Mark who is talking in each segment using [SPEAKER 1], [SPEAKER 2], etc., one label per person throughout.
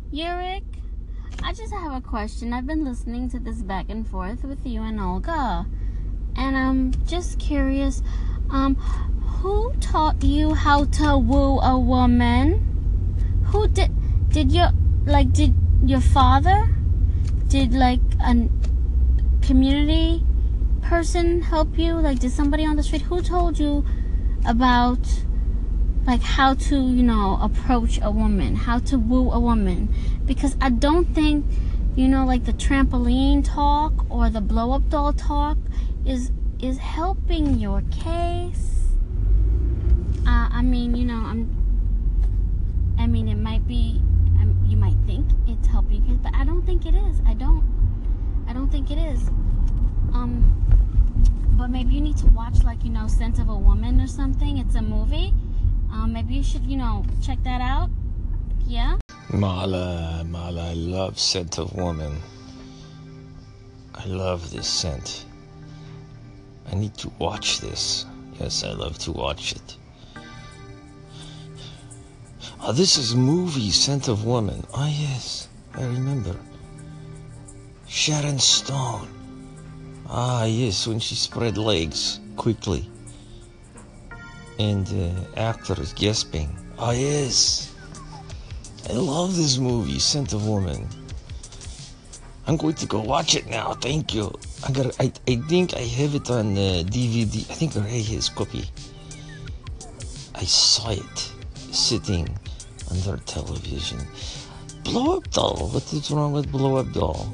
[SPEAKER 1] Yurik, I just have a question. I've been listening to this back and forth with you and Olga, and I'm just curious, who taught you how to woo a woman? Who did your father? Did like a community person help you? Like, did somebody on the street? Who told you about like how to, approach a woman, how to woo a woman? Because I don't think, like the trampoline talk or the blow up doll talk is helping your case. It might be, you might think it's helping your case, but I don't think it is. I don't think it is. But maybe you need to watch Scent of a Woman or something. It's a movie. Maybe you should, check that out. Yeah?
[SPEAKER 2] Mala, I love Scent of Woman. I love this scent. I need to watch this. Yes, I love to watch it. Oh, this is movie Scent of Woman. Oh, yes, I remember. Sharon Stone. Ah, yes, when she spread legs quickly. And actors gasping. Oh, yes. I love this movie, Scent of Woman. I'm going to go watch it now. Thank you. I think I have it on DVD. I think Ray has copy. I saw it sitting under television. Blow Up Doll. What is wrong with Blow Up Doll?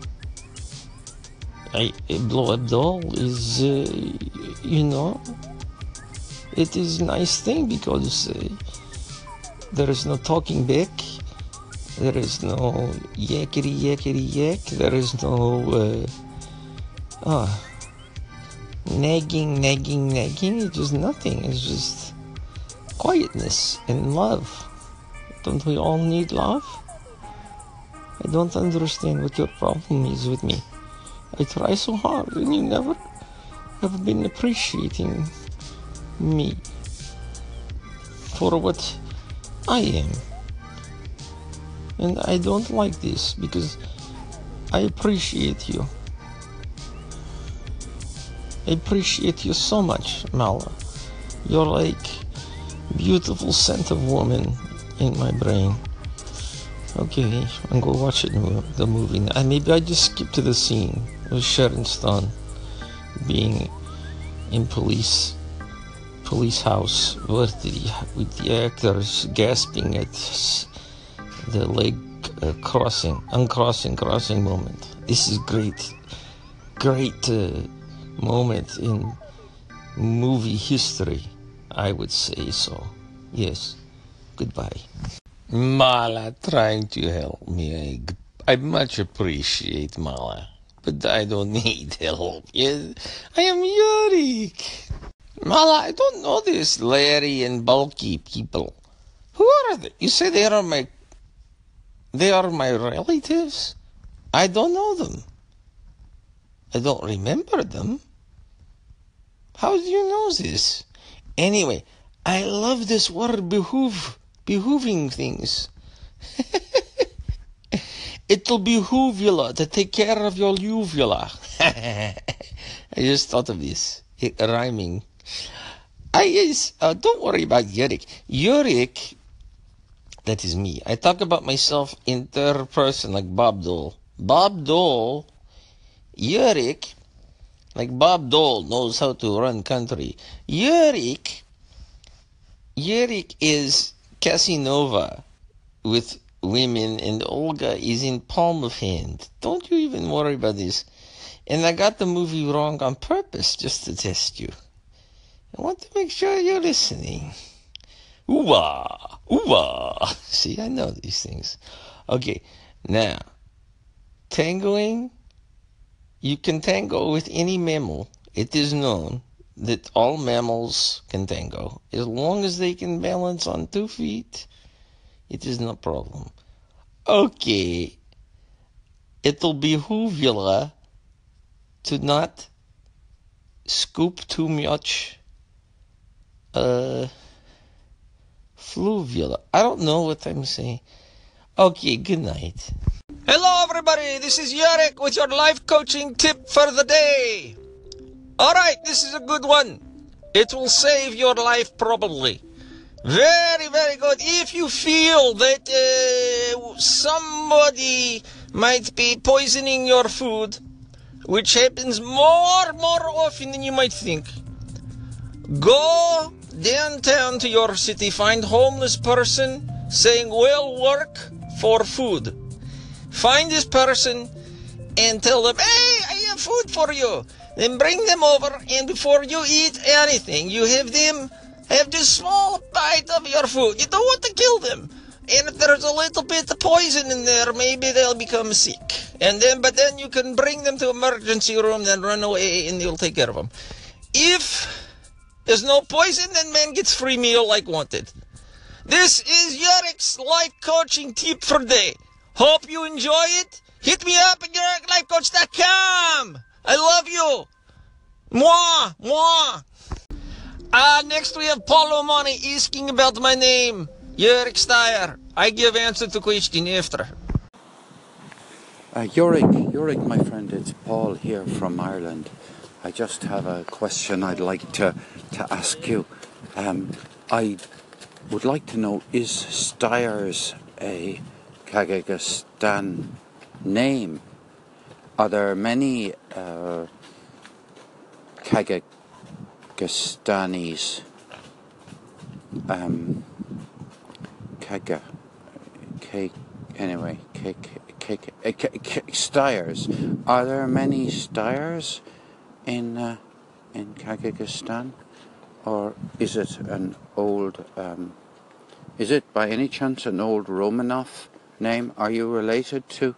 [SPEAKER 2] Blow Up Doll is, it is a nice thing because there is no talking back. There is no yakety yak. There is no nagging. It's just nothing. It's just quietness and love. Don't we all need love? I don't understand what your problem is with me. I try so hard and you never have been appreciating me for what I am. And I don't like this because I appreciate you. I appreciate you so much, Mala. You're like beautiful Scent of Woman in my brain. Okay, I'm gonna watch the movie now. Maybe I just skip to the scene with Sharon Stone being in police house with the actors gasping at the leg uncrossing moment. This is great moment in movie history, I would say so. Yes. Goodbye. Mala trying to help me. I much appreciate Mala, but I don't need help. Yes, I am Yurik. Mala, I don't know these Larry and bulky people. Who are they? You say they are my relatives? I don't know them. I don't remember them. How do you know this? Anyway, I love this word behooving things. It'll behoove you to take care of your uvula. I just thought of this. Rhyming. Don't worry about Yurik. Yurik, that is me. I talk about myself in third person like Bob Dole. Bob Dole, Yurik, like Bob Dole knows how to run country. Yurik is Casanova with women, and Olga is in palm of hand. Don't you even worry about this. And I got the movie wrong on purpose just to test you. I want to make sure you're listening. Ooh-ah, ooh-ah. See, I know these things. Okay, now, tangoing. You can tango with any mammal. It is known that all mammals can tango. As long as they can balance on 2 feet, it is no problem. Okay, it'll behoove you to not scoop too much fluvula. I don't know what I'm saying. Okay, good night.
[SPEAKER 3] Hello, everybody. This is Yarek with your life coaching tip for the day. All right, this is a good one. It will save your life probably. Very, very good. If you feel that somebody might be poisoning your food, which happens more often than you might think, go downtown to your city, find homeless person saying, "Will work for food." Find this person and tell them, "Hey, I have food for you." Then bring them over, and before you eat anything, you have them have just small bite of your food. You don't want to kill them. And if there's a little bit of poison in there, maybe they'll become sick. But then you can bring them to emergency room, then run away, and you'll take care of them. If there's no poison, then man gets free meal like wanted. This is Yarek's life coaching tip for the day. Hope you enjoy it. Hit me up at YarekLifeCoach.com. I love you. Mwah, mwah. Next we have Paul O'Mani asking about my name, Yarek Steyer. I give answer to question after.
[SPEAKER 4] Yorick, my friend, it's Paul here from Ireland. I just have a question I'd like to ask you. I would like to know, is Steyers a Kyrgyzstan name? Are there many Kyrgyzstanis Steyers? Are there many Steyers in Kyrgyzstan, or is it an old? Is it by any chance an old Romanov name? Are you related to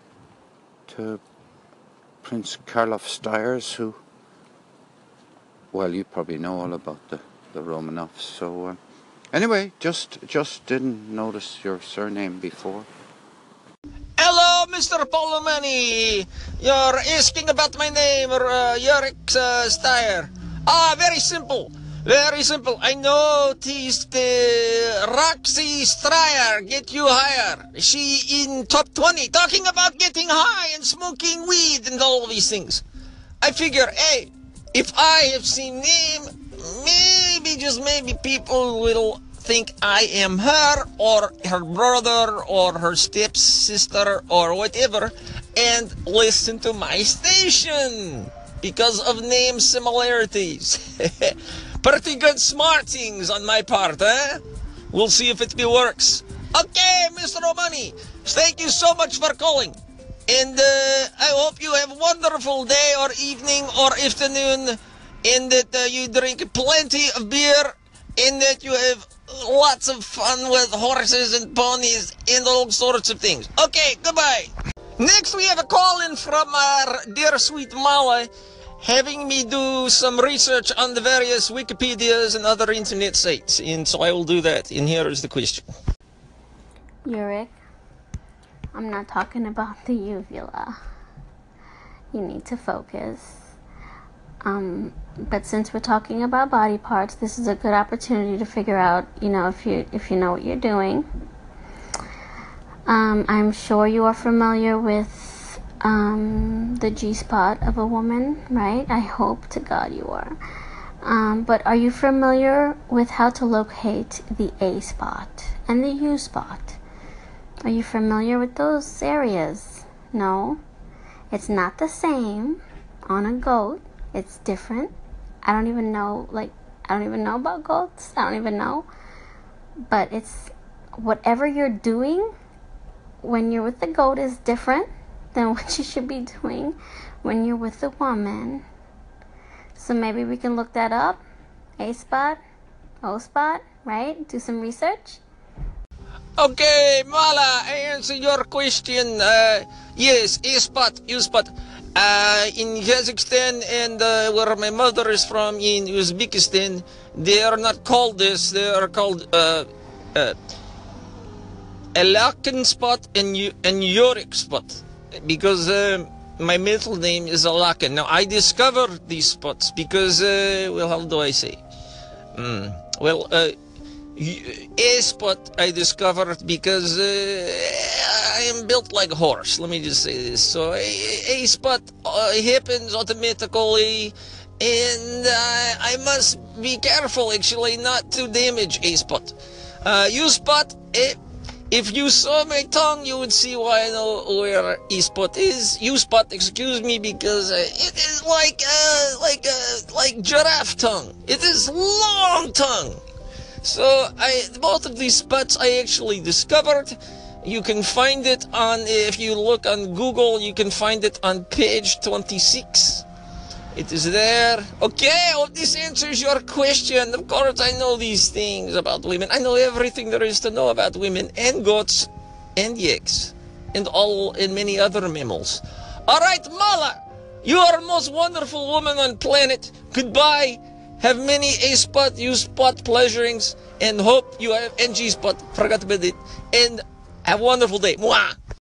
[SPEAKER 4] Prince Karlov Steyers, who? Well, you probably know all about the Romanovs. So anyway, just didn't notice your surname before.
[SPEAKER 3] Hello, Mr. Paul O'Mani. You're asking about my name, Yarek Steyer. Very simple. Very simple. I noticed Roxy Stryer get you higher. She in top 20, talking about getting high and smoking weed and all these things. I figure, hey, if I have seen name, maybe, just maybe, people will think I am her or her brother or her stepsister or whatever and listen to my station because of name similarities. Pretty good smart things on my part, eh? We'll see if it works. Okay, Mr. O'Mani, thank you so much for calling. And I hope you have a wonderful day or evening or afternoon, and that you drink plenty of beer, and that you have lots of fun with horses and ponies and all sorts of things. Okay, goodbye. Next we have a call in from our dear sweet Mala, having me do some research on the various Wikipedias and other internet sites, and so I will do that, and here is the question.
[SPEAKER 1] Yarek, I'm not talking about the uvula. You need to focus. But since we're talking about body parts, this is a good opportunity to figure out, if you know what you're doing. I'm sure you are familiar with the G-spot of a woman, right? I hope to God you are. But are you familiar with how to locate the A-spot and the U-spot? Are you familiar with those areas? No? It's not the same on a goat. It's different. I don't even know about goats. I don't even know. But it's whatever you're doing when you're with the goat is different than what you should be doing when you're with a woman. So maybe we can look that up. A-spot, O-spot, right? Do some research.
[SPEAKER 3] Okay, Mala, I answer your question. Yes, A-spot, U-spot. In Kazakhstan and where my mother is from, in Uzbekistan, they are not called this. They are called Alakan spot and Yorick spot, because my middle name is Alakan. Now, I discovered these spots because, how do I say? A spot I discovered because I'm built like a horse. Let me just say this. So a spot happens automatically, and I must be careful actually not to damage a spot. You spot it. If you saw my tongue, you would see why I know where a spot is. You spot, excuse me, because it is like giraffe tongue. It is long tongue. So both of these spots I actually discovered. You can find it on, if you look on Google, you can find it on page 26. It is there. Okay, I hope this answers your question. Of course, I know these things about women. I know everything there is to know about women and goats and yaks and many other mammals. All right, Mala, you are the most wonderful woman on planet. Goodbye. Have many A-spot, U-spot pleasurings, and hope you have NG-spot. Forgot about it. And have a wonderful day. Mwah.